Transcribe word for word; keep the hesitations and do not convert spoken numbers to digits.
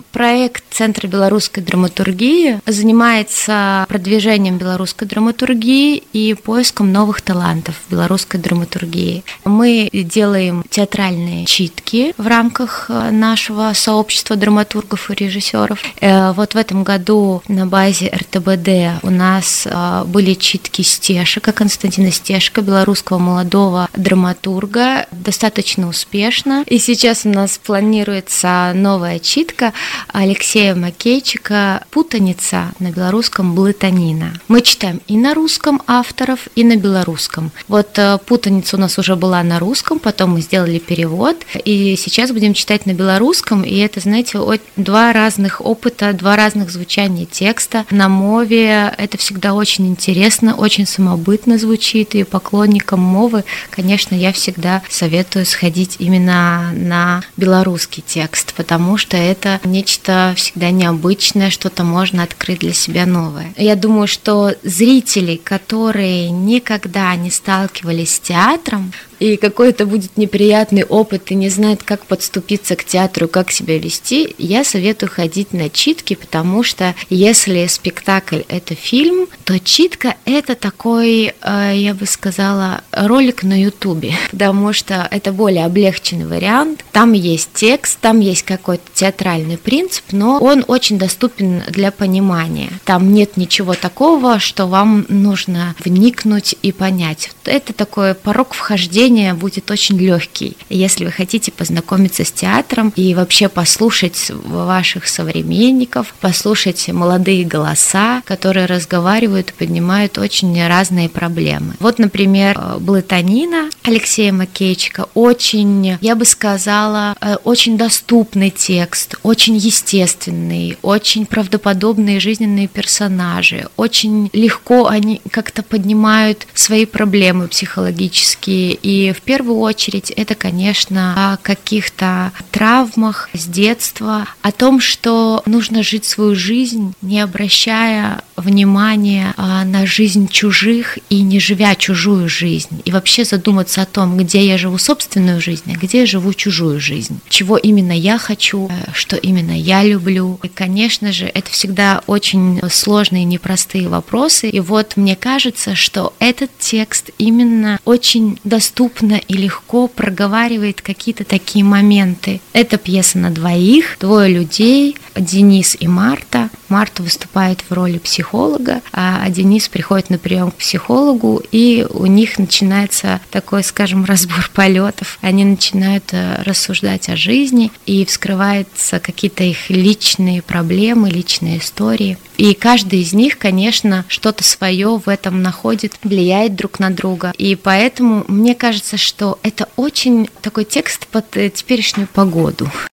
Проект Центра белорусской драматургии занимается продвижением белорусской драматургии и поиском новых талантов в белорусской драматургии. Мы делаем театральные читки в рамках нашего сообщества драматургов и режиссеров. Вот в этом году на базе эр тэ бэ дэ у нас были читки Стешика, Константина Стешика, белорусского молодого драматурга, достаточно успешно. И сейчас у нас планируется новая читка Алексея Макейчика «Путаница», на белорусском «Блытанина». Мы читаем и на русском авторов, и на белорусском. Вот «Путаница» у нас уже была на русском, потом мы сделали перевод, и сейчас будем читать на белорусском, и это, знаете, два разных опыта, два разных звучания текста. На мове это всегда очень интересно, очень самобытно звучит, и поклонникам мовы, конечно, я всегда советую сходить именно на белорусский текст, потому что это нечто всегда необычное, что-то можно открыть для себя новое. Я думаю, что зрители, которые никогда не сталкивались с театром, и какой-то будет неприятный опыт и не знает, как подступиться к театру, как себя вести, я советую ходить на читки, потому что если спектакль – это фильм, то читка – это такой, я бы сказала, ролик на ютубе, потому что это более облегченный вариант. Там есть текст, там есть какой-то театральный принцип, но он очень доступен для понимания. Там нет ничего такого, что вам нужно вникнуть и понять. Это такой порог вхождения будет очень легкий, если вы хотите познакомиться с театром и вообще послушать ваших современников, послушать молодые голоса, которые разговаривают и поднимают очень разные проблемы. Вот, например, «Блытанина» Алексея Макейчика, очень, я бы сказала, очень доступный текст, очень естественный, очень правдоподобные жизненные персонажи, очень легко они как-то поднимают свои проблемы психологические. И в первую очередь это, конечно, о каких-то травмах с детства, о том, что нужно жить свою жизнь, не обращая внимания на жизнь чужих и не живя чужую жизнь. И вообще задуматься о том, где я живу собственную жизнь, а где я живу чужую жизнь. Чего именно я хочу, что именно я люблю. И, конечно же, это всегда очень сложные и непростые вопросы. И вот мне кажется, что этот текст именно очень доступный и легко проговаривает какие-то такие моменты. Это пьеса на двоих, двое людей, Денис и Марта. Марта выступает в роли психолога, а Денис приходит на прием к психологу, и у них начинается такой, скажем, разбор полетов. Они начинают рассуждать о жизни, и вскрываются какие-то их личные проблемы, личные истории. И каждый из них, конечно, что-то свое в этом находит, влияет друг на друга. И поэтому мне кажется, что это очень такой текст под теперешнюю погоду.